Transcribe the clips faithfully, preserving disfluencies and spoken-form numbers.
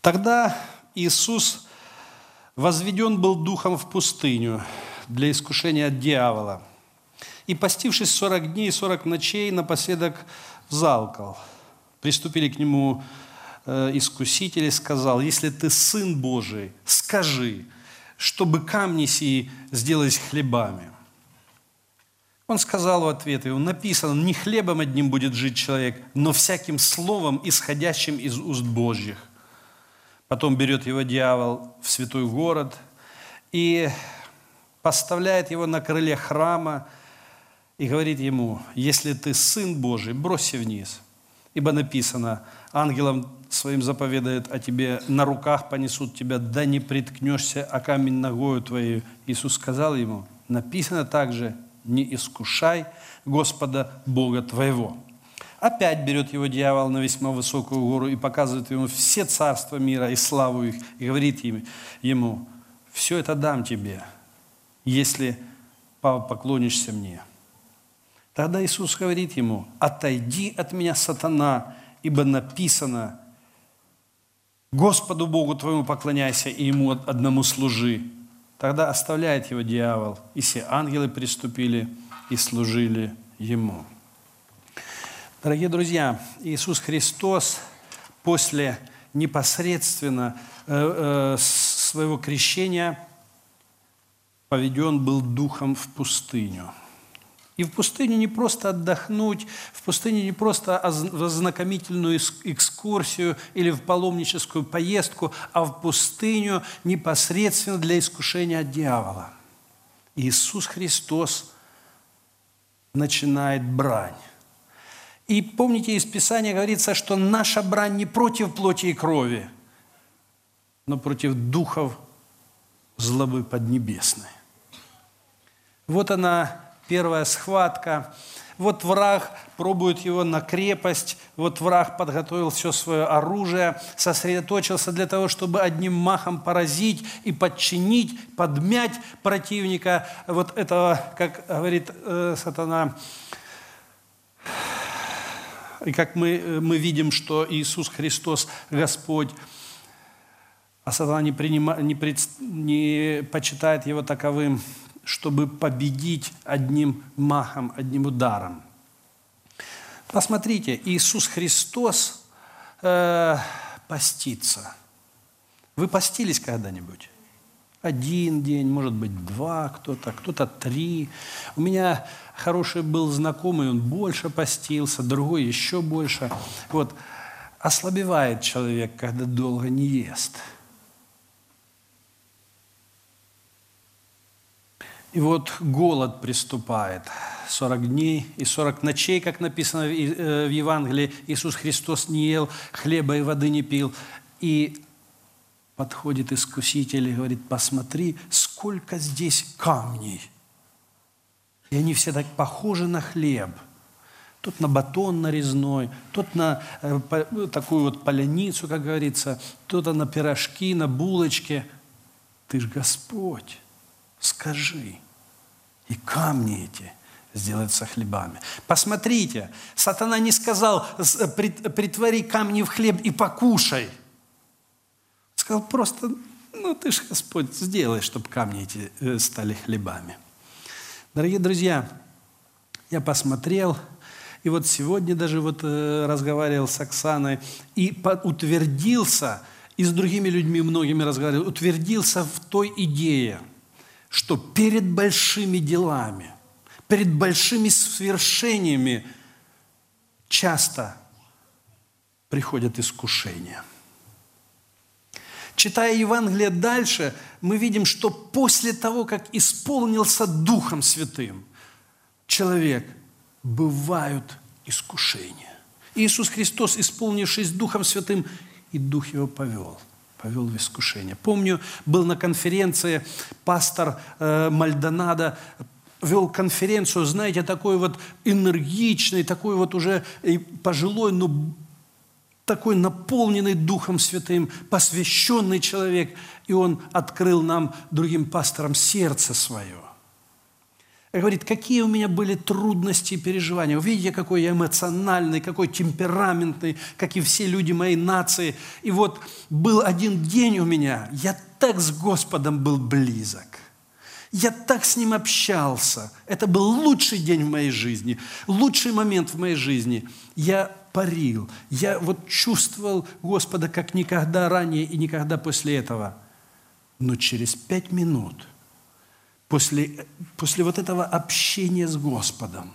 Тогда Иисус возведен был духом в пустыню для искушения от дьявола. И, постившись сорок дней и сорок ночей, напоследок взалкал. Приступили к нему э, искусители, сказал: «Если ты Сын Божий, скажи, чтобы камни сии сделались хлебами». Он сказал в ответ ему: написано: «Не хлебом одним будет жить человек, но всяким словом, исходящим из уст Божьих». Потом берет его дьявол в святой город и поставляет его на крыле храма и говорит ему: «Если ты Сын Божий, бросься вниз, ибо написано: ангелам своим заповедает о тебе, на руках понесут тебя, да не приткнешься о камень ногою твоей». Иисус сказал ему: написано также: «Не искушай Господа Бога твоего». Опять берет его дьявол на весьма высокую гору и показывает ему все царства мира и славу их, и говорит ему: «Все это дам тебе, если поклонишься мне». Тогда Иисус говорит ему: «Отойди от меня, сатана, ибо написано: Господу Богу твоему поклоняйся и Ему одному служи». Тогда оставляет его дьявол, и все ангелы приступили и служили ему. Дорогие друзья, Иисус Христос после непосредственно э, э, своего крещения поведен был духом в пустыню. И в пустыню не просто отдохнуть, в пустыню не просто в ознакомительную экскурсию или в паломническую поездку, а в пустыню непосредственно для искушения от дьявола. Иисус Христос начинает брань. И помните, из Писания говорится, что наша брань не против плоти и крови, но против духов злобы поднебесной. Вот она, первая схватка. Вот враг пробует его на крепость. Вот враг подготовил все свое оружие, сосредоточился для того, чтобы одним махом поразить и подчинить, подмять противника. Вот этого, как говорит э, сатана. И как мы, мы видим, что Иисус Христос Господь, а сатана не, принима, не, пред, не почитает его таковым, чтобы победить одним махом, одним ударом. Посмотрите, Иисус Христос э, постится. Вы постились когда-нибудь? Один день, может быть, два кто-то, кто-то три. У меня хороший был знакомый, он больше постился, другой еще больше. Вот. Ослабевает человек, когда долго не ест. И вот голод приступает. сорок дней и сорок ночей, как написано в Евангелии, Иисус Христос не ел, хлеба и воды не пил. И подходит искуситель и говорит: посмотри, сколько здесь камней. И они все так похожи на хлеб. Тут на батон нарезной, тут на э, по, такую вот поляницу, как говорится, тут на пирожки, на булочки. Ты ж Господь, скажи, и камни эти сделаются хлебами. Посмотрите, сатана не сказал: притвори камни в хлеб и покушай. Сказал просто: ну ты ж, Господь, сделай, чтобы камни эти стали хлебами. Дорогие друзья, я посмотрел, и вот сегодня даже вот разговаривал с Оксаной, и утвердился, и с другими людьми многими разговаривал, утвердился в той идее, что перед большими делами, перед большими свершениями часто приходят искушения. Читая Евангелие дальше, мы видим, что после того, как исполнился Духом Святым человек, бывают искушения. Иисус Христос, исполнившись Духом Святым, и Дух Его повел, повел в искушение. Помню, был на конференции пастор э, Мальдонадо, вел конференцию, знаете, такой вот энергичный, такой вот уже пожилой, но такой наполненный Духом Святым, посвященный человек, и он открыл нам, другим пасторам, сердце свое. И говорит, какие у меня были трудности и переживания. Вы видите, какой я эмоциональный, какой темпераментный, как и все люди моей нации. И вот был один день у меня, я так с Господом был близок. Я так с Ним общался. Это был лучший день в моей жизни, лучший момент в моей жизни. Я парил, я вот чувствовал Господа как никогда ранее и никогда после этого. Но через пять минут, после, после вот этого общения с Господом,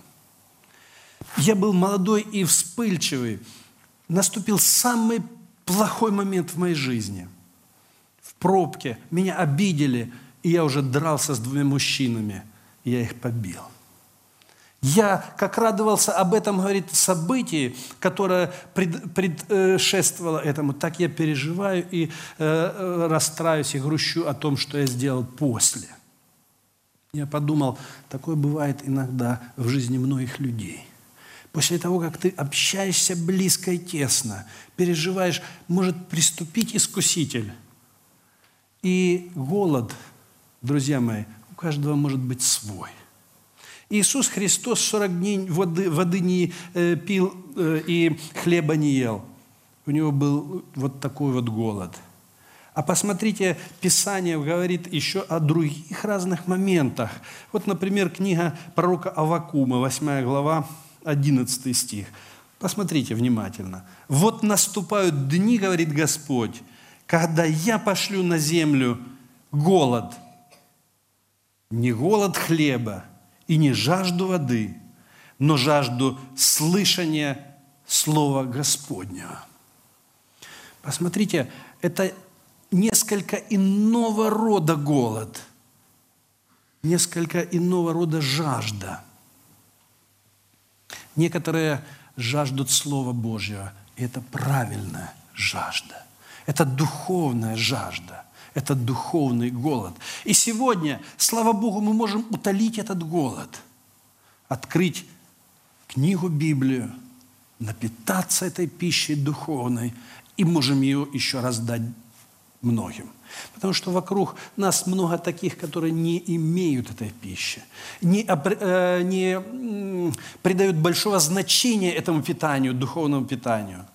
я был молодой и вспыльчивый, наступил самый плохой момент в моей жизни. В пробке меня обидели, и я уже дрался с двумя мужчинами, и я их побил. Я, как радовался об этом, говорит, событии, которое пред, предшествовало этому, так я переживаю и э, расстраиваюсь и грущу о том, что я сделал после. Я подумал, такое бывает иногда в жизни многих людей. После того, как ты общаешься близко и тесно, переживаешь, может приступить искуситель. И голод, друзья мои, у каждого может быть свой. Иисус Христос сорок дней воды, воды не э, пил э, и хлеба не ел. У него был вот такой вот голод. А посмотрите, Писание говорит еще о других разных моментах. Вот, например, книга пророка Аввакума, восьмая глава, одиннадцатый стих. Посмотрите внимательно. «Вот наступают дни, — говорит Господь, — когда я пошлю на землю голод, не голод хлеба и не жажду воды, но жажду слышания Слова Господнего». Посмотрите, это несколько иного рода голод, несколько иного рода жажда. Некоторые жаждут Слова Божьего, и это правильная жажда. Это духовная жажда, это духовный голод. И сегодня, слава Богу, мы можем утолить этот голод, открыть книгу Библию, напитаться этой пищей духовной, и можем ее еще раздать многим. Потому что вокруг нас много таких, которые не имеют этой пищи, не, э, не придают большого значения этому питанию, духовному питанию.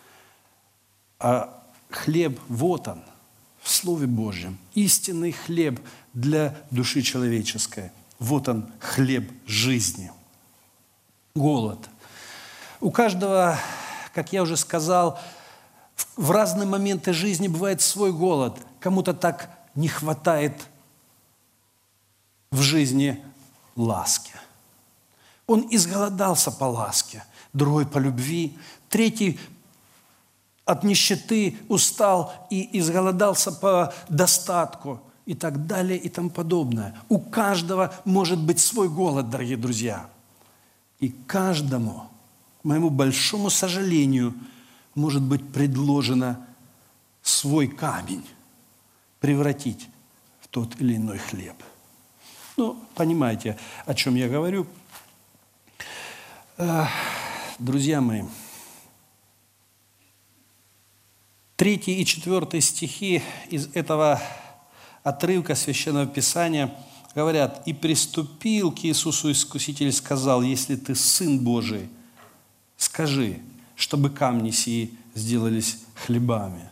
А хлеб, вот он, в Слове Божьем, истинный хлеб для души человеческой. Вот он, хлеб жизни. Голод. У каждого, как я уже сказал, в разные моменты жизни бывает свой голод. Кому-то так не хватает в жизни ласки. Он изголодался по ласке, другой по любви, третий от нищеты устал и изголодался по достатку и так далее и тому подобное. У каждого может быть свой голод, дорогие друзья. И каждому, к моему большому сожалению, может быть предложено свой камень превратить в тот или иной хлеб. Ну, понимаете, о чем я говорю. Друзья мои, третий и четвертый стихи из этого отрывка Священного Писания говорят: «И приступил к Иисусу Искуситель и сказал: если ты Сын Божий, скажи, чтобы камни сии сделались хлебами».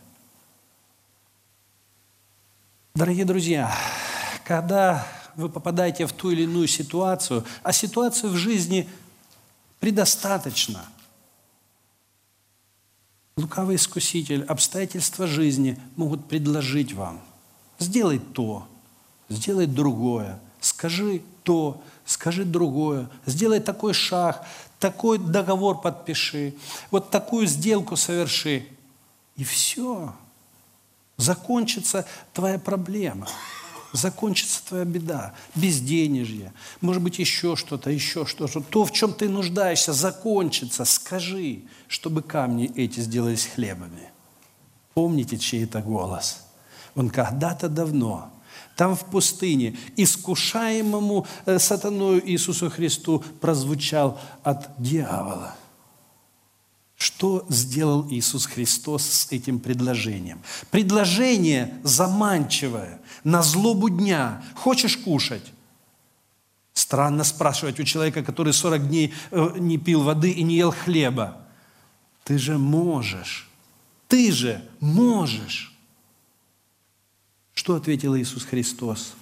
Дорогие друзья, когда вы попадаете в ту или иную ситуацию, а ситуацию в жизни предостаточно, лукавый искуситель, обстоятельства жизни могут предложить вам: сделай то, сделай другое, скажи то, скажи другое, сделай такой шаг, такой договор подпиши, вот такую сделку соверши. И все. Закончится твоя проблема, закончится твоя беда, безденежье, может быть, еще что-то, еще что-то. То, в чем ты нуждаешься, закончится. Скажи, чтобы камни эти сделались хлебами. Помните, чей это голос? Он когда-то давно, там в пустыне, искушаемому сатаною Иисусу Христу прозвучал от дьявола. Что сделал Иисус Христос с этим предложением? Предложение заманчивое, на злобу дня. Хочешь кушать? Странно спрашивать у человека, который сорок дней не пил воды и не ел хлеба. Ты же можешь. Ты же можешь. Что ответил Иисус Христос?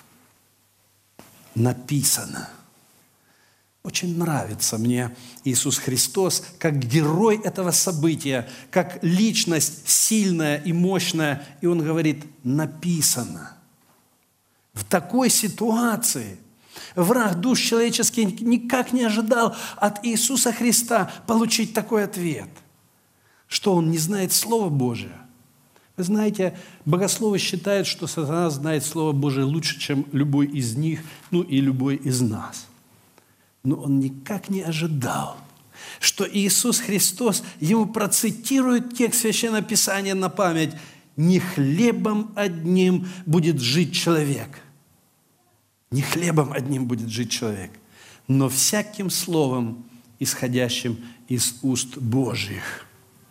Написано. Очень нравится мне Иисус Христос как герой этого события, как личность сильная и мощная. И Он говорит, написано. В такой ситуации враг душ человеческих никак не ожидал от Иисуса Христа получить такой ответ. Что он не знает Слова Божия? Вы знаете, богословы считают, что сатана знает Слово Божие лучше, чем любой из них, ну и любой из нас. Но он никак не ожидал, что Иисус Христос ему процитирует текст Священного Писания на память. «Не хлебом одним будет жить человек». Не хлебом одним будет жить человек, но всяким словом, исходящим из уст Божьих.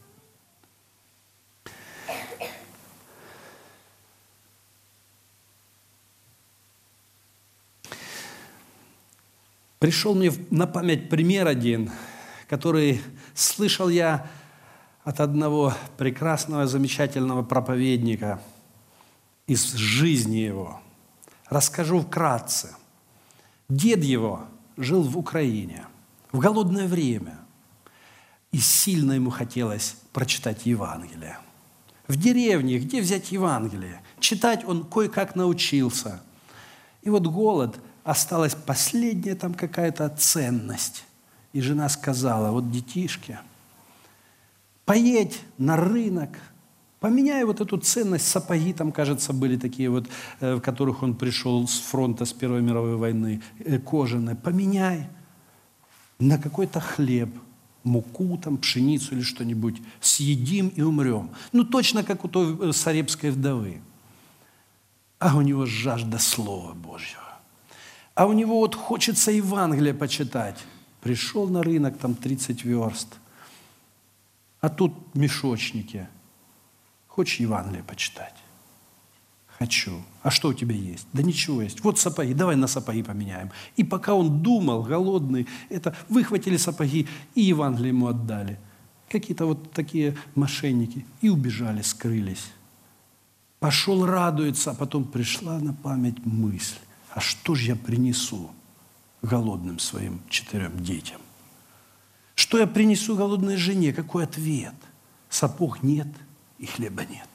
Пришел мне на память пример один, который слышал я от одного прекрасного, замечательного проповедника из жизни его. Расскажу вкратце. Дед его жил в Украине в голодное время, и сильно ему хотелось прочитать Евангелие. В деревне, где взять Евангелие? Читать он кое-как научился. И вот голод, осталась последняя там какая-то ценность. И жена сказала, вот детишки, поедь на рынок, поменяй вот эту ценность, сапоги там, кажется, были такие вот, в которых он пришел с фронта, с Первой мировой войны, кожаные, поменяй на какой-то хлеб, муку, там, пшеницу или что-нибудь, съедим и умрем. Ну, точно как у той Сарепской вдовы. А у него жажда Слова Божьего. А у него вот хочется Евангелие почитать. Пришел на рынок, там тридцать верст, а тут мешочники. Хочешь Евангелие почитать? Хочу. А что у тебя есть? Да ничего есть. Вот сапоги, давай на сапоги поменяем. И пока он думал, голодный, это выхватили сапоги и Евангелие ему отдали. Какие-то вот такие мошенники. И убежали, скрылись. Пошел, радуется, а потом пришла на память мысль. А что же я принесу голодным своим четырем детям? Что я принесу голодной жене? Какой ответ? Сапог нет. И хлеба нет.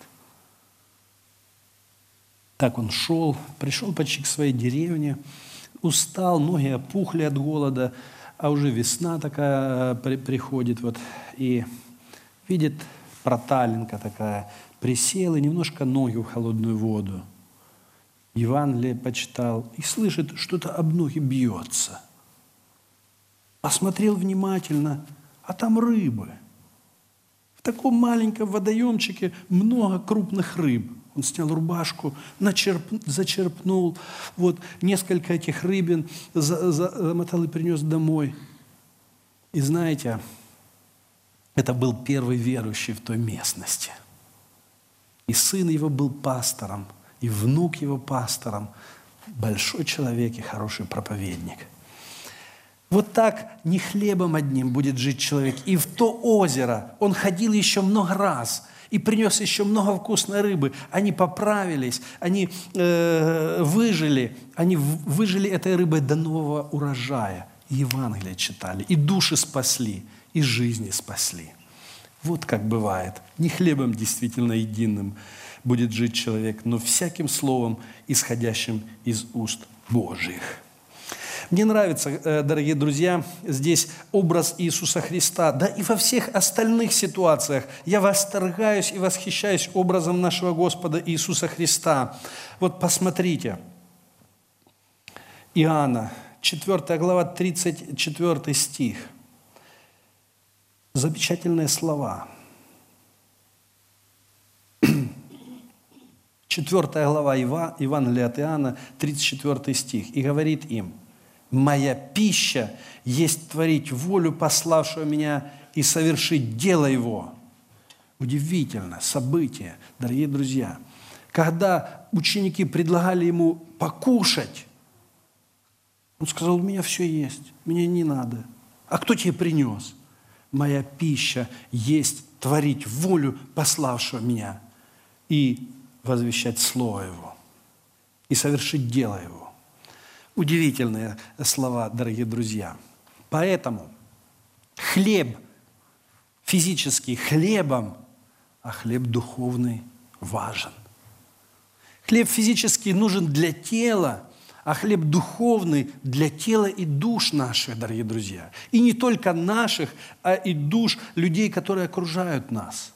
Так он шел, пришел почти к своей деревне, устал, ноги опухли от голода, а уже весна такая при, приходит, вот, и видит проталинка такая, присел и немножко ноги в холодную воду. Евангелие почитал и слышит, что-то об ноги бьется. Посмотрел внимательно, а там рыбы. В таком маленьком водоемчике много крупных рыб. Он снял рубашку, начерп, зачерпнул, вот несколько этих рыбин за, за, замотал и принес домой. И знаете, это был первый верующий в той местности. И сын его был пастором, и внук его пастором. Большой человек и хороший проповедник. Вот так не хлебом одним будет жить человек. И в то озеро он ходил еще много раз и принес еще много вкусной рыбы. Они поправились, они э, выжили, они выжили этой рыбой до нового урожая. И Евангелие читали, и души спасли, и жизни спасли. Вот как бывает. Не хлебом действительно единым будет жить человек, но всяким словом, исходящим из уст Божьих. Мне нравится, дорогие друзья, здесь образ Иисуса Христа. Да и во всех остальных ситуациях я восторгаюсь и восхищаюсь образом нашего Господа Иисуса Христа. Вот посмотрите. Иоанна, четвёртая глава, тридцать четвёртый стих. Замечательные слова. четвёртая глава Евангелия от Иоанна, тридцать четвёртый стих. И говорит им: «Моя пища есть творить волю пославшего меня и совершить дело его». Удивительно событие, дорогие друзья. Когда ученики предлагали ему покушать, Он сказал, у меня все есть, мне не надо. А кто тебе принес? Моя пища есть творить волю пославшего меня и возвещать Слово Его, и совершить дело Его. Удивительные слова, дорогие друзья. Поэтому хлеб физический хлебом, а хлеб духовный важен. Хлеб физический нужен для тела, а хлеб духовный для тела и душ наших, дорогие друзья. И не только наших, а и душ людей, которые окружают нас.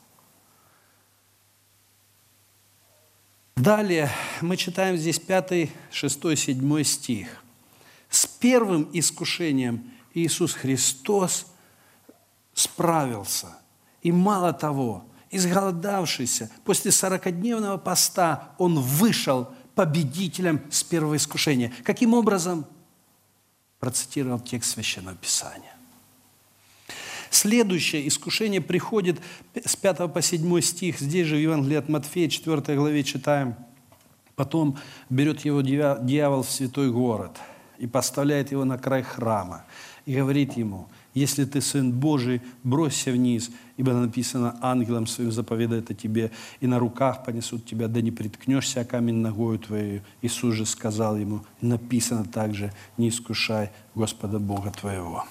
Далее мы читаем здесь пятый, шестой, седьмой стих. С первым искушением Иисус Христос справился. И мало того, изголодавшийся, после сорокадневного поста Он вышел победителем с первого искушения. Каким образом? Процитировал текст Священного Писания. Следующее искушение приходит с пятого по седьмой стих. Здесь же в Евангелии от Матфея, четвёртой главе читаем. Потом берет его дьявол в святой город и поставляет его на край храма и говорит ему: «Если ты Сын Божий, бросься вниз, ибо написано, ангелом своим заповедает о тебе, и на руках понесут тебя, да не приткнешься о камень ногою твоей». Иисус же сказал ему: написано также, не искушай Господа Бога твоего.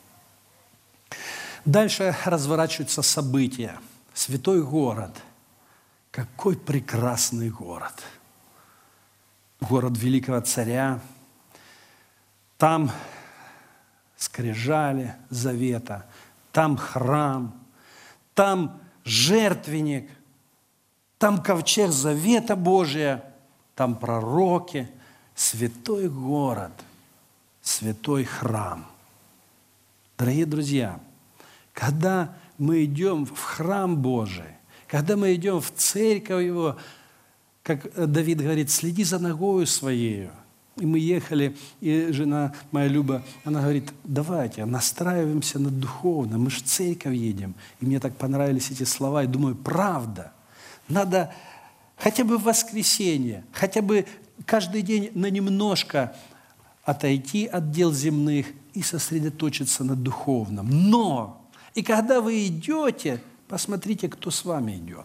Дальше разворачиваются события. Святой город. Какой прекрасный город. Город великого царя. Там скрижали завета, там храм, там жертвенник, там ковчег завета Божия, там пророки, святой город, святой храм. Дорогие друзья, когда мы идем в храм Божий, когда мы идем в церковь Его, как Давид говорит, следи за ногою своею. И мы ехали, и жена моя Люба, она говорит: давайте, настраиваемся на духовно, мы же в церковь едем. И мне так понравились эти слова, и думаю, правда, надо хотя бы в воскресенье, хотя бы каждый день на немножко отойти от дел земных и сосредоточиться на духовном. Но, и когда вы идете, посмотрите, кто с вами идет.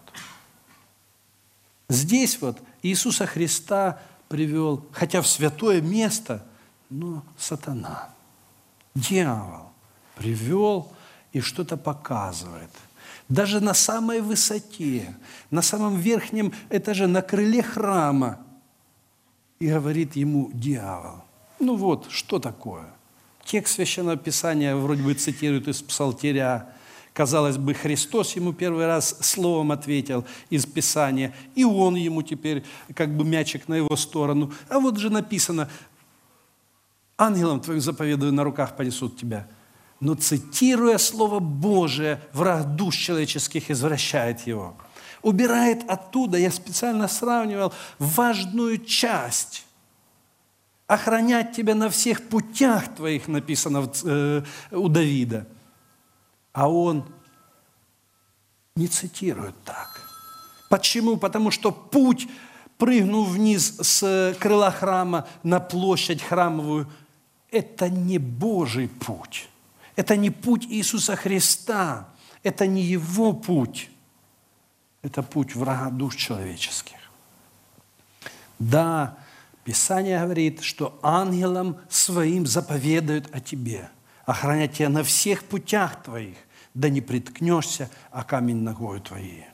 Здесь вот Иисуса Христа привел, хотя в святое место, но сатана, дьявол привел и что-то показывает. Даже на самой высоте, на самом верхнем этаже, на крыле храма. И говорит ему дьявол: ну вот, что такое? Текст Священного Писания вроде бы цитирует из Псалтиря. Казалось бы, Христос ему первый раз словом ответил из Писания, и он ему теперь как бы мячик на его сторону. А вот же написано: ангелам твоим заповедую, на руках понесут тебя. Но цитируя Слово Божие, враг душ человеческих извращает его. Убирает оттуда, я специально сравнивал, важную часть. Охранять тебя на всех путях твоих, написано у Давида. А он не цитирует так. Почему? Потому что путь, прыгнув вниз с крыла храма на площадь храмовую, это не Божий путь. Это не путь Иисуса Христа. Это не Его путь. Это путь врага душ человеческих. Да, Писание говорит, что ангелам своим заповедают о тебе, охранять тебя на всех путях твоих, да не приткнешься о камень ногою твоей.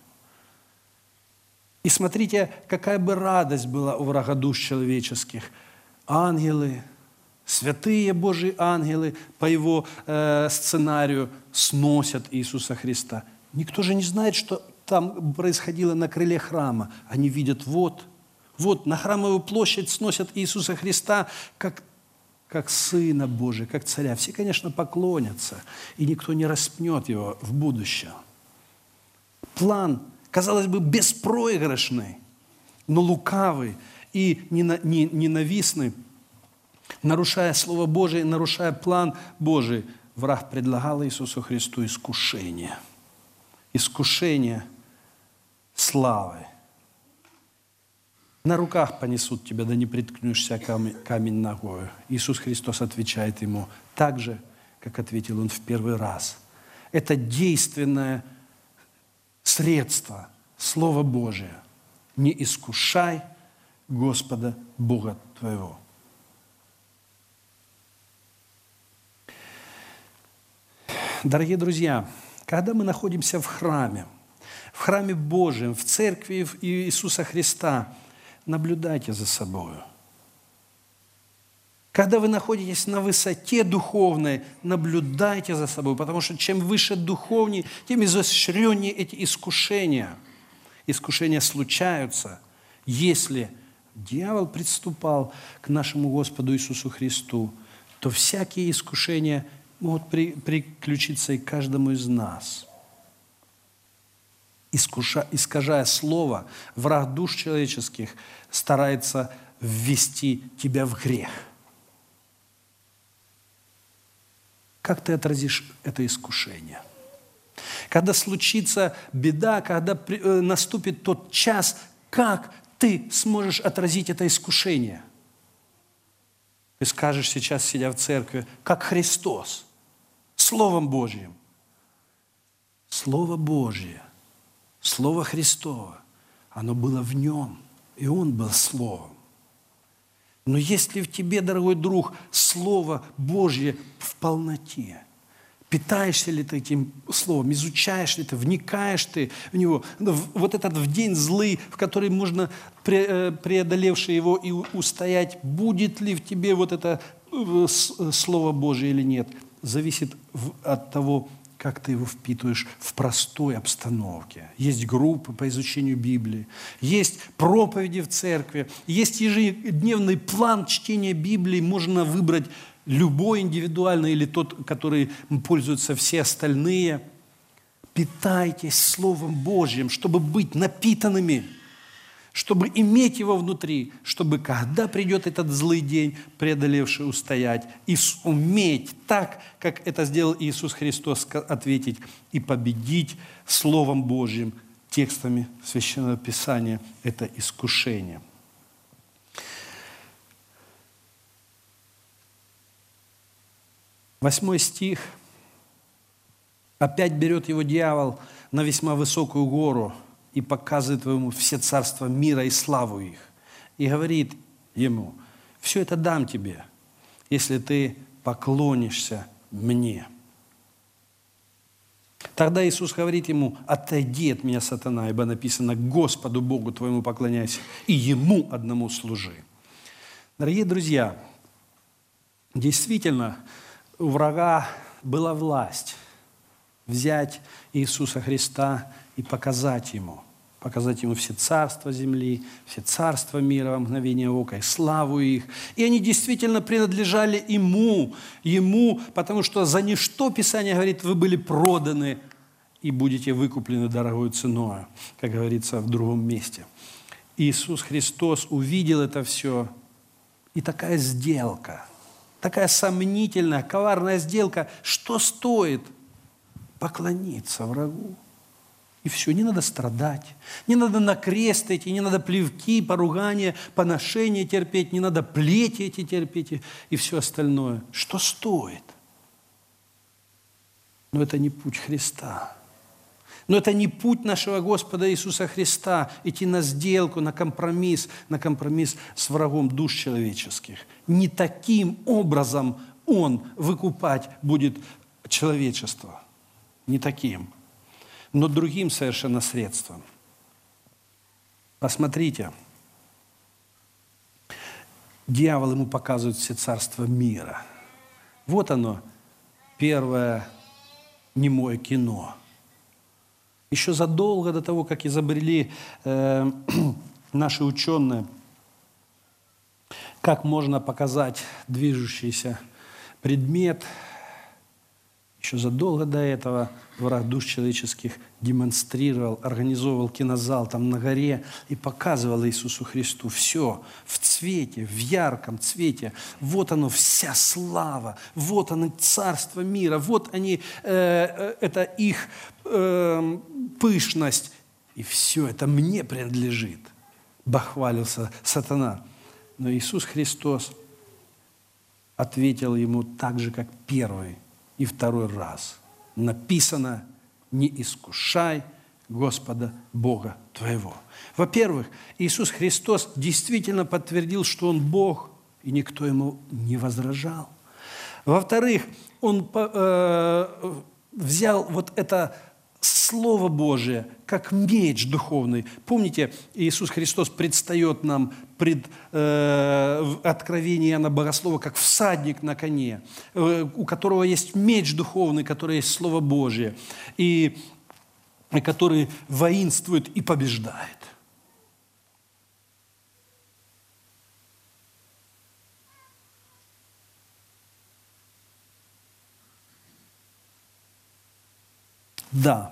И смотрите, какая бы радость была у врага душ человеческих. Ангелы, святые Божьи ангелы по его э, сценарию сносят Иисуса Христа. Никто же не знает, что там происходило на крыле храма. Они видят, вот, вот на храмовую площадь сносят Иисуса Христа, как как Сына Божия, как Царя. Все, конечно, поклонятся, и никто не распнет Его в будущем. План, казалось бы, беспроигрышный, но лукавый и ненавистный, нарушая Слово Божие, нарушая план Божий, враг предлагал Иисусу Христу искушение. Искушение славы. На руках понесут тебя, да не приткнешься камень, камень ногою. Иисус Христос отвечает ему так же, как ответил он в первый раз. Это действенное средство, Слово Божие. Не искушай Господа Бога твоего. Дорогие друзья, когда мы находимся в храме, в храме Божьем, в церкви Иисуса Христа, наблюдайте за собой. Когда вы находитесь на высоте духовной, наблюдайте за собой, потому что чем выше духовней, тем изощреннее эти искушения. Искушения случаются, если дьявол приступал к нашему Господу Иисусу Христу, то всякие искушения могут при, приключиться и каждому из нас. Искуша, искажая слово, враг душ человеческих старается ввести тебя в грех. Как ты отразишь это искушение? Когда случится беда, когда наступит тот час, как ты сможешь отразить это искушение? Ты скажешь сейчас, сидя в церкви, как Христос, Словом Божьим. Слово Божье, Слово Христово, оно было в нем, и он был Словом. Но если в тебе, дорогой друг, Слово Божье в полноте, питаешься ли ты этим Словом, изучаешь ли ты, вникаешь ты в него, вот этот в день злый, в который можно, преодолевший его, и устоять, будет ли в тебе вот это Слово Божие или нет, зависит от того, как ты его впитываешь в простой обстановке. Есть группы по изучению Библии, есть проповеди в церкви, есть ежедневный план чтения Библии, можно выбрать любой индивидуальный или тот, который пользуются все остальные. Питайтесь Словом Божьим, чтобы быть напитанными, чтобы иметь его внутри, чтобы, когда придет этот злый день, преодолевший устоять, и суметь так, как это сделал Иисус Христос, ответить и победить Словом Божьим, текстами Священного Писания, это искушение. Восьмой стих. Опять берет его дьявол на весьма высокую гору и показывает ему все царства мира и славу их. И говорит ему: все это дам тебе, если ты поклонишься мне. Тогда Иисус говорит ему: отойди от меня, сатана, ибо написано: Господу Богу твоему поклоняйся и Ему одному служи. Дорогие друзья, действительно, у врага была власть взять Иисуса Христа и показать Ему, показать Ему все царства земли, все царства мира во мгновение ока, и славу их. И они действительно принадлежали Ему, Ему, потому что за ничто, Писание говорит, вы были проданы и будете выкуплены дорогой ценой, как говорится в другом месте. Иисус Христос увидел это все, и такая сделка, такая сомнительная, коварная сделка, что стоит поклониться врагу. И все, не надо страдать, не надо на крест идти, не надо плевки, поругания, поношения терпеть, не надо плети эти терпеть и, и все остальное. Что стоит? Но это не путь Христа. Но это не путь нашего Господа Иисуса Христа, идти на сделку, на компромисс, на компромисс с врагом душ человеческих. Не таким образом Он выкупать будет человечество. Не таким, но другим совершенно средством. Посмотрите, дьявол ему показывает все царства мира. Вот оно, первое немое кино. Еще задолго до того, как изобрели э, наши ученые, как можно показать движущийся предмет, еще задолго до этого враг душ человеческих демонстрировал, организовывал кинозал там на горе и показывал Иисусу Христу все в цвете, в ярком цвете. Вот оно, вся слава, вот оно, царство мира, вот они, э, это их э, пышность. И все это мне принадлежит. бахвалился сатана. Но Иисус Христос ответил ему так же, как первый и второй раз. Написано: не искушай Господа Бога твоего. Во-первых, Иисус Христос действительно подтвердил, что Он Бог, и никто Ему не возражал. Во-вторых, Он э, взял вот это Слово Божие как меч духовный. Помните, Иисус Христос предстает нам пред э, в Откровении Иоанна Богослова как всадник на коне, э, у которого есть меч духовный, который есть Слово Божие, и, и который воинствует и побеждает. Да,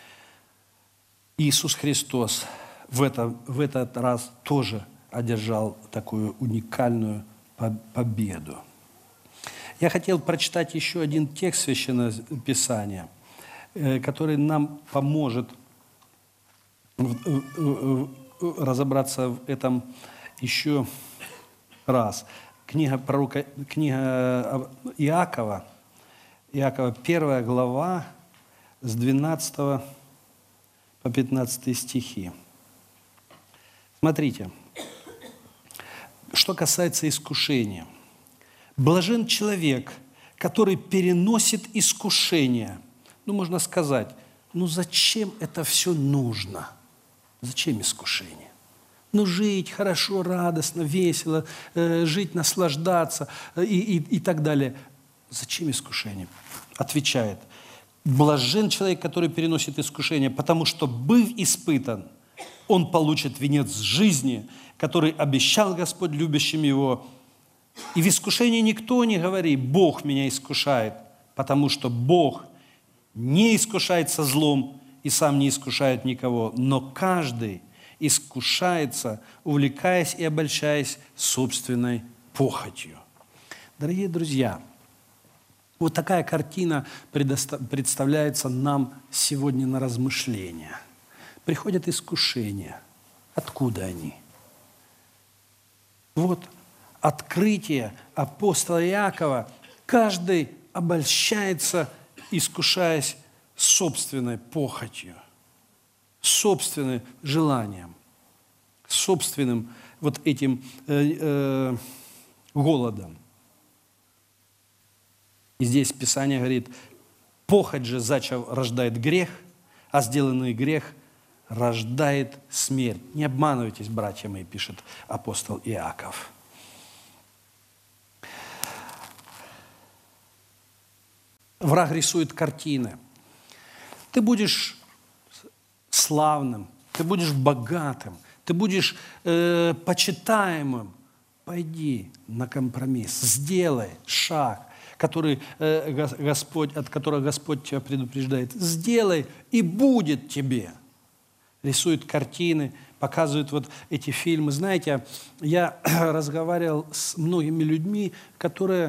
Иисус Христос в, это, в этот раз тоже одержал такую уникальную победу. Я хотел прочитать еще один текст Священного Писания, который нам поможет разобраться в этом еще раз. Книга пророка, книга Иакова, Иакова, первая глава, с двенадцатого по пятнадцатый стихи. Смотрите, что касается искушения. Блажен человек, который переносит искушение. Ну, можно сказать, ну зачем это все нужно? Зачем искушение? Ну, жить хорошо, радостно, весело, э, жить, наслаждаться э, и, и, и так далее. Зачем искушение? Отвечает: блажен человек, который переносит искушение, потому что, быв испытан, он получит венец жизни, который обещал Господь любящим его. И в искушении никто не говорит: Бог меня искушает, потому что Бог не искушает со злом и сам не искушает никого, но каждый искушается, увлекаясь и обольщаясь собственной похотью. Дорогие друзья, вот такая картина представляется нам сегодня на размышление. Приходят искушения. Откуда они? Вот открытие апостола Иакова. Каждый обольщается, искушаясь собственной похотью, собственным желанием, собственным вот этим э, э, голодом. И здесь Писание говорит: похоть же, зачав, рождает грех, а сделанный грех рождает смерть. Не обманывайтесь, братья мои, пишет апостол Иаков. Враг рисует картины. Ты будешь славным, ты будешь богатым, ты будешь э, почитаемым. Пойди на компромисс, сделай шаг, который, э, Господь, от которого Господь тебя предупреждает. Сделай, и будет тебе. Рисует картины, показывают вот эти фильмы. Знаете, я разговаривал с многими людьми, которые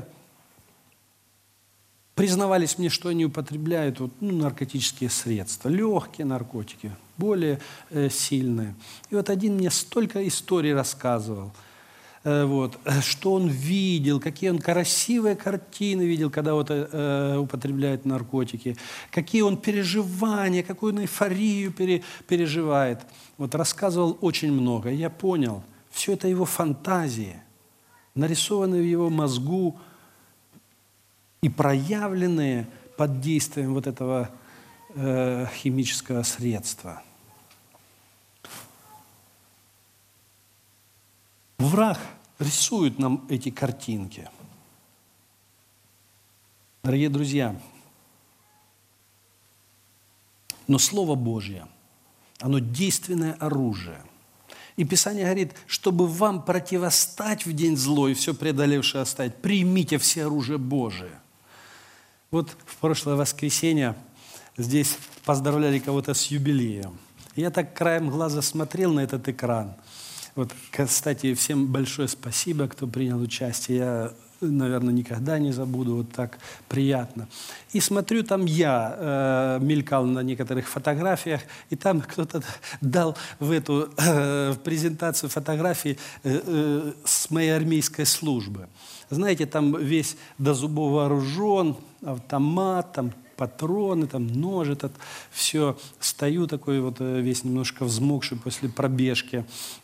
признавались мне, что они употребляют вот, ну, наркотические средства, легкие наркотики, более э, сильные. И вот один мне столько историй рассказывал, э, вот, что он видел, какие он красивые картины видел, когда вот, э, употребляет наркотики, какие он переживания, какую он эйфорию пере, переживает. Вот рассказывал очень много. Я понял, все это его фантазии, нарисованные в его мозгу, и проявленные под действием вот этого э, химического средства. Враг рисует нам эти картинки. Дорогие друзья, но Слово Божье, оно действенное оружие. И Писание говорит, чтобы вам противостать в день злой и все преодолевшее оставить, примите все оружие Божие. Вот в прошлое воскресенье здесь поздравляли кого-то с юбилеем. Я так краем глаза смотрел на этот экран. Вот, кстати, всем большое спасибо, кто принял участие. Я наверное, никогда не забуду, вот так приятно. И смотрю, там я э, мелькал на некоторых фотографиях, и там кто-то дал в эту э, в презентацию фотографии э, э, с моей армейской службы. Знаете, там весь до зубов вооружен, автомат, там патроны, там нож этот, все. Стою такой вот весь немножко взмокший после пробежки.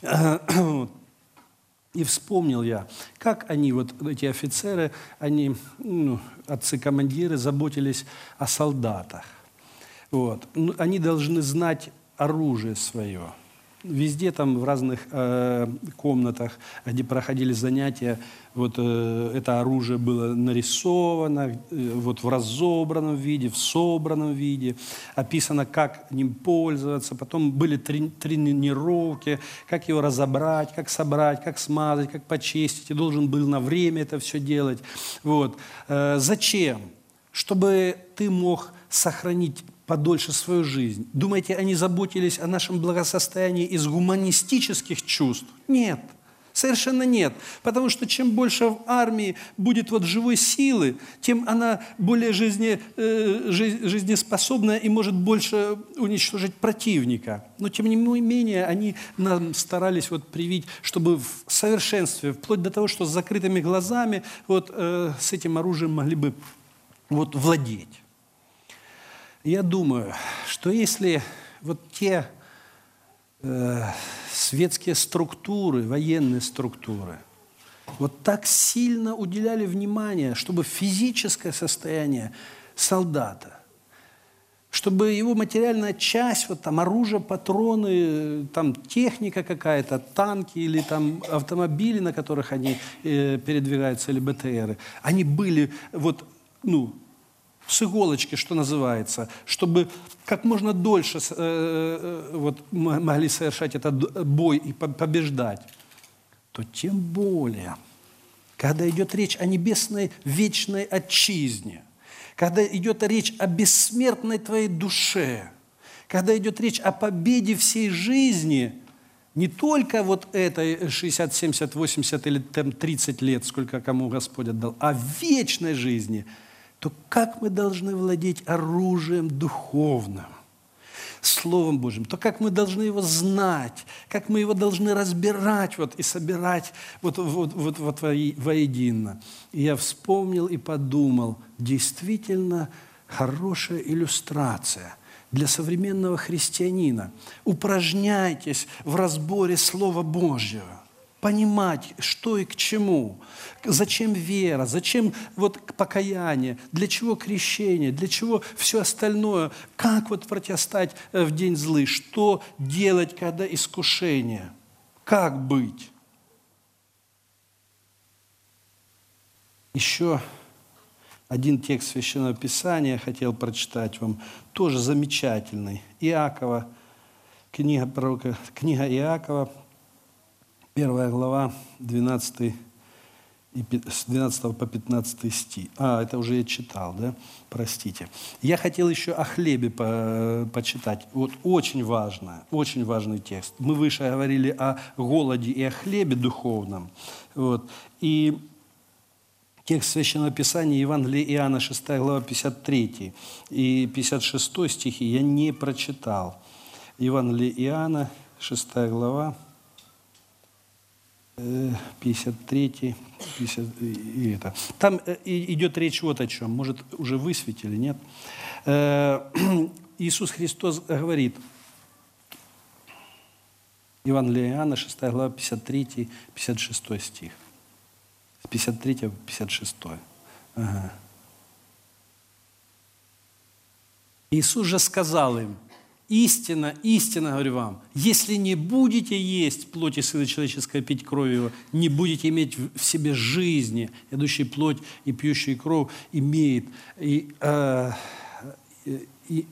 И вспомнил я, как они, вот эти офицеры, они, ну, отцы-командиры, заботились о солдатах. Вот. Ну, они должны знать оружие свое. Везде там в разных э, комнатах, где проходили занятия, вот э, это оружие было нарисовано, э, вот в разобранном виде, в собранном виде, описано, как ним пользоваться, потом были трени- тренировки, как его разобрать, как собрать, как смазать, как почистить, и должен был на время это все делать. Вот. Э, зачем? Чтобы ты мог сохранить подольше свою жизнь. Думаете, они заботились о нашем благосостоянии из гуманистических чувств? Нет, совершенно нет. Потому что чем больше в армии будет вот живой силы, тем она более жизне, э, жизнеспособна и может больше уничтожить противника. Но тем не менее они нам старались вот привить, чтобы в совершенстве, вплоть до того, что с закрытыми глазами вот, э, с этим оружием могли бы вот, владеть. Я думаю, что если вот те э, светские структуры, военные структуры, вот так сильно уделяли внимание, чтобы физическое состояние солдата, чтобы его материальная часть, вот там оружие, патроны, там техника какая-то, танки или там автомобили, на которых они э, передвигаются, или бэ тэ эры, они были вот, ну, с иголочки, что называется, чтобы как можно дольше э, э, вот, могли совершать этот бой и побеждать, то тем более, когда идет речь о небесной вечной отчизне, когда идет речь о бессмертной твоей душе, когда идет речь о победе всей жизни, не только вот этой шестьдесят, семьдесят, восемьдесят или там, тридцать лет, сколько кому Господь отдал, а вечной жизни, то как мы должны владеть оружием духовным, Словом Божьим, то как мы должны его знать, как мы его должны разбирать вот, и собирать вот, вот, вот, вот воедино. И я вспомнил и подумал, действительно хорошая иллюстрация для современного христианина. Упражняйтесь в разборе Слова Божьего. Понимать, что и к чему, зачем вера, зачем вот покаяние, для чего крещение, для чего все остальное, как вот противостоять в день злый, что делать, когда искушение, как быть. Еще один текст Священного Писания хотел прочитать вам, тоже замечательный. Иакова, книга пророка, книга Иакова, Первая глава, двенадцатый, с двенадцатого по пятнадцатый стих. А, это уже я читал, да? Простите. Я хотел еще о хлебе по, почитать. Вот очень важно, очень важный текст. Мы выше говорили о голоде и о хлебе духовном. Вот. И текст Священного Писания, Евангелие Иоанна, шестая глава, пятьдесят третий и пятьдесят шестой стихи я не прочитал. Евангелие Иоанна, шестая глава, пятьдесят третий, пятьдесят, и это. Там идет речь вот о чем. Может, уже высветили, нет? Иисус Христос говорит, Евангелие Иоанна, шестая глава, пятьдесят третий, пятьдесят шестой стих. С пятьдесят третьего по пятьдесят шестой. Ага. Иисус же сказал им, истинно, истинно говорю вам, если не будете есть плоти Сына Человеческого, пить кровь Его, не будете иметь в себе жизни, идущий плоть и пьющий кровь имеет, и, э, и,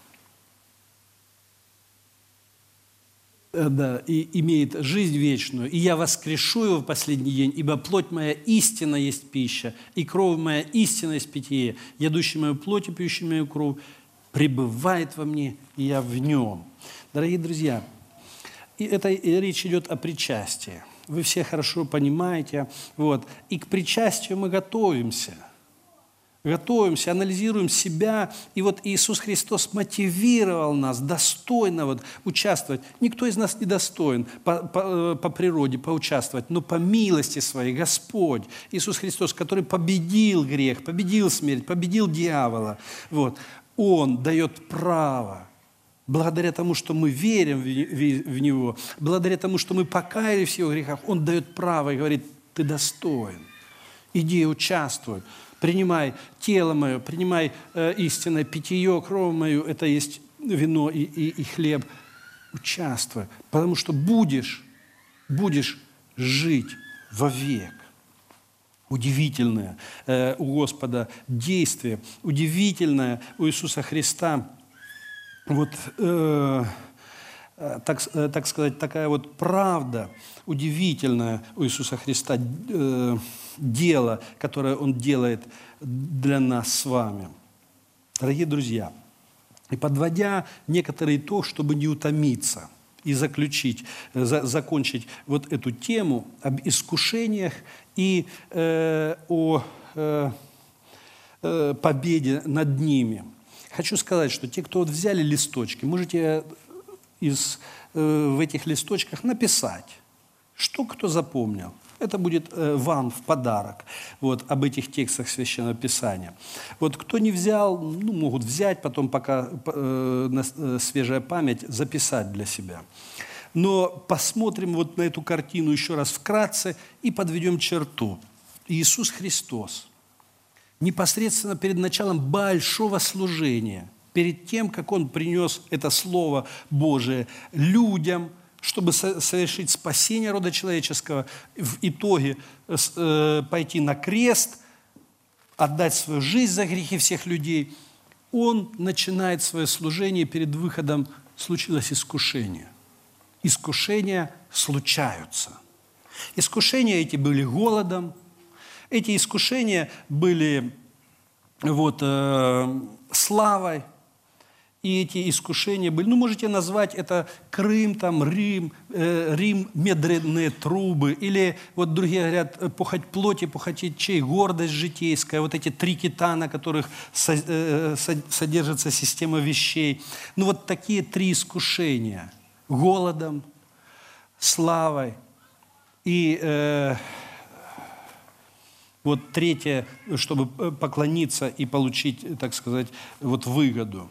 э, да, и имеет жизнь вечную, и я воскрешу его в последний день, ибо плоть моя истинно есть пища, и кровь моя истинно есть питье, ядущий мою плоть и пьющий мою кровь, пребывает во мне, и я в нем. Дорогие друзья, и это и речь идет о причастии. вы все хорошо понимаете. Вот. И к причастию мы готовимся. Готовимся, анализируем себя. И вот Иисус Христос мотивировал нас достойно вот участвовать. Никто из нас не достоин по, по, по природе поучаствовать, но по милости своей Господь, Иисус Христос, который победил грех, победил смерть, победил дьявола, вот, Он дает право. Благодаря тому, что мы верим в Него, благодаря тому, что мы покаялись в Его грехах, Он дает право и говорит: ты достоин, иди участвуй. Принимай тело мое, принимай э, истинное питье, кровь мою, это есть вино и, и, и хлеб. Участвуй, потому что будешь, будешь жить вовек. Удивительное э, у Господа действие, удивительное у Иисуса Христа, вот, э, так, э, так сказать, такая вот правда удивительная у Иисуса Христа, э, дело, которое Он делает для нас с вами. Дорогие друзья, и подводя некоторый итог, чтобы не утомиться и заключить, за, закончить вот эту тему об искушениях и э, о э, э, победе над ними. Хочу сказать, что те, кто вот взяли листочки, можете из, э, в этих листочках написать, что кто запомнил. Это будет э, вам в подарок вот, об этих текстах Священного Писания. Вот кто не взял, ну, могут взять, потом пока э, на, э, свежая память записать для себя. Но посмотрим вот на эту картину еще раз вкратце и подведем черту. Иисус Христос непосредственно перед началом большого служения, перед тем, как Он принес это Слово Божие людям, чтобы совершить спасение рода человеческого, в итоге пойти на крест, отдать свою жизнь за грехи всех людей, Он начинает свое служение, перед выходом случилось искушение. Искушения случаются. Искушения эти были голодом, эти искушения были вот, э, славой, и эти искушения были, ну, можете назвать это Крым, там, Рим, э, Рим, медленные трубы, или, вот другие говорят, похоть плоти, похоть чей, гордость житейская, вот эти три кита, на которых со, э, содержится система вещей. Ну, вот такие три искушения. Голодом, славой и э, вот третье, чтобы поклониться и получить, так сказать, вот выгоду.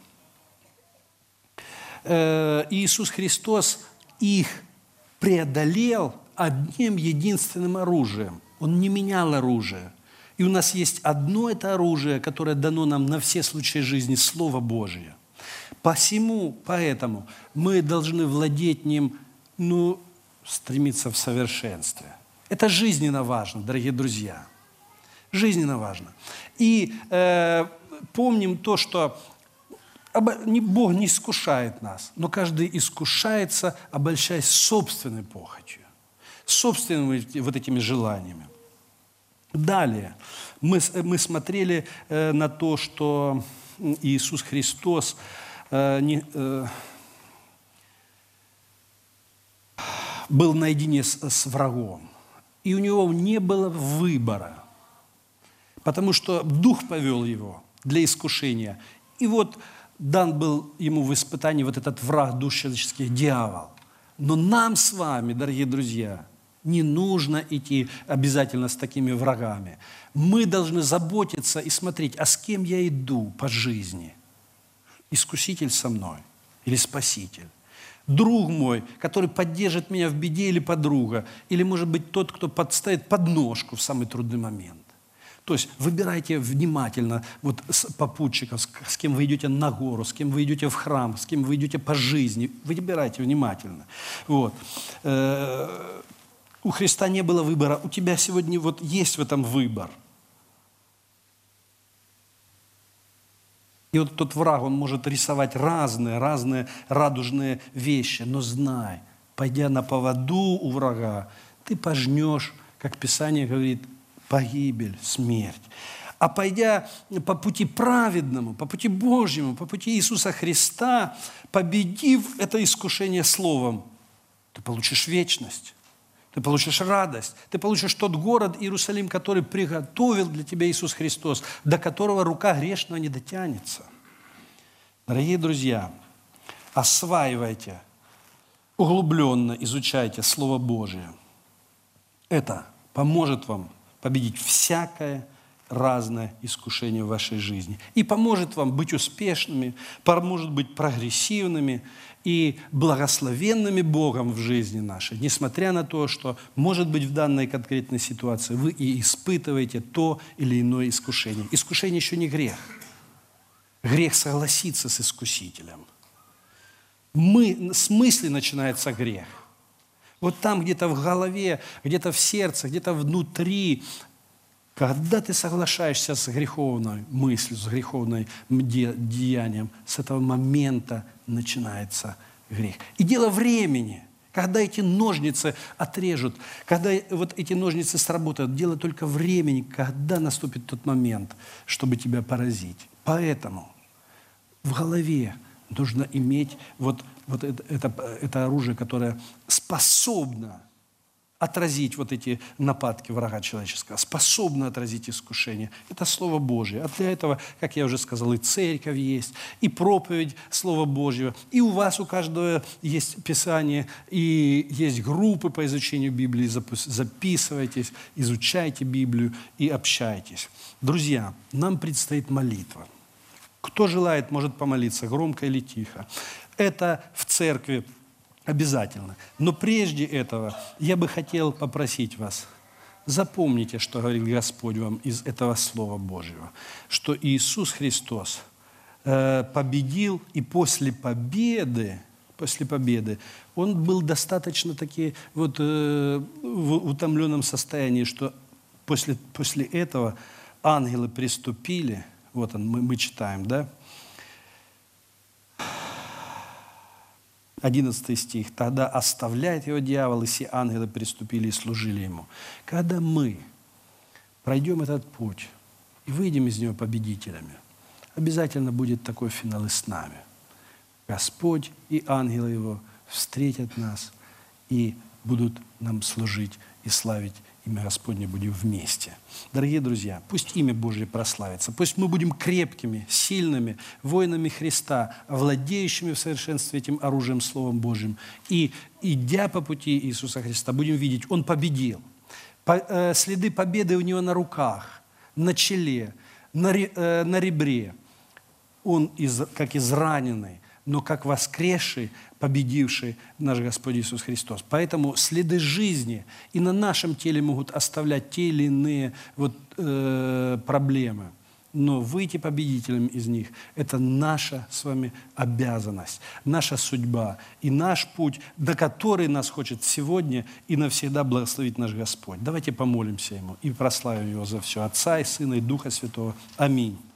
Иисус Христос их преодолел одним единственным оружием. Он не менял оружие. И у нас есть одно это оружие, которое дано нам на все случаи жизни, Слово Божие. Посему, поэтому мы должны владеть ним, ну, стремиться в совершенстве. Это жизненно важно, дорогие друзья. Жизненно важно. И э, помним то, что Бог не искушает нас, но каждый искушается, обольщаясь собственной похотью, собственными вот этими желаниями. Далее мы, мы смотрели э, на то, что Иисус Христос э, не, э, был наедине с, с врагом, и у него не было выбора, потому что Дух повел его для искушения. И вот дан был ему в испытании вот этот враг душ человеческих, дьявол. Но нам с вами, дорогие друзья, не нужно идти обязательно с такими врагами. Мы должны заботиться и смотреть, а с кем я иду по жизни? Искуситель со мной или спаситель? Друг мой, который поддержит меня в беде, или подруга? Или, может быть, тот, кто подставит подножку в самый трудный момент? То есть выбирайте внимательно вот, попутчиков, с, с кем вы идете на гору, с кем вы идете в храм, с кем вы идете по жизни. Выбирайте внимательно. Вот. У Христа не было выбора. У тебя сегодня вот есть в этом выбор. И вот тот враг, он может рисовать разные, разные радужные вещи. Но знай, пойдя на поводу у врага, ты пожнешь, как Писание говорит, погибель, смерть. А пойдя по пути праведному, по пути Божьему, по пути Иисуса Христа, победив это искушение словом, ты получишь вечность. Ты получишь радость, ты получишь тот город Иерусалим, который приготовил для тебя Иисус Христос, до которого рука грешного не дотянется. Дорогие друзья, осваивайте, углубленно изучайте Слово Божие. Это поможет вам победить всякое разное искушение в вашей жизни. И поможет вам быть успешными, поможет быть прогрессивными и благословенными Богом в жизни нашей, несмотря на то, что, может быть, в данной конкретной ситуации вы и испытываете то или иное искушение. Искушение еще не грех. Грех согласиться с искусителем. Мы, с мысли начинается грех. Вот там где-то в голове, где-то в сердце, где-то внутри, когда ты соглашаешься с греховной мыслью, с греховным деянием, с этого момента начинается грех. И дело времени, когда эти ножницы отрежут, когда вот эти ножницы сработают, дело только времени, когда наступит тот момент, чтобы тебя поразить. Поэтому в голове нужно иметь вот, вот это, это, это оружие, которое способно отразить вот эти нападки врага человеческого, способно отразить искушение. Это Слово Божье. А для этого, как я уже сказал, и церковь есть, и проповедь Слова Божьего, и у вас у каждого есть Писание, и есть группы по изучению Библии. Записывайтесь, изучайте Библию и общайтесь. Друзья, нам предстоит молитва. Кто желает, может помолиться, громко или тихо. Это в церкви обязательно. Но прежде этого я бы хотел попросить вас, запомните, что говорит Господь вам из этого Слова Божьего, что Иисус Христос э, победил, и после победы, после победы Он был достаточно таки вот, э, в утомленном состоянии, что после, после этого ангелы приступили, вот он, мы, мы читаем, да, одиннадцатый стих. «Тогда оставляет его дьявол, и все ангелы приступили и служили ему». Когда мы пройдем этот путь и выйдем из него победителями, обязательно будет такой финал и с нами. Господь и ангелы его встретят нас и будут нам служить и славить имя Господне, будем вместе. Дорогие друзья, пусть имя Божье прославится, пусть мы будем крепкими, сильными воинами Христа, владеющими в совершенстве этим оружием, Словом Божьим. И, идя по пути Иисуса Христа, будем видеть, Он победил. По, э, следы победы у Него на руках, на челе, на, э, на ребре. Он из, как израненный, но как воскресший, победивший наш Господь Иисус Христос. Поэтому следы жизни и на нашем теле могут оставлять те или иные вот, э, проблемы. Но выйти победителем из них – это наша с вами обязанность, наша судьба и наш путь, до который нас хочет сегодня и навсегда благословить наш Господь. Давайте помолимся Ему и прославим Его за все. Отца и Сына и Духа Святого. Аминь.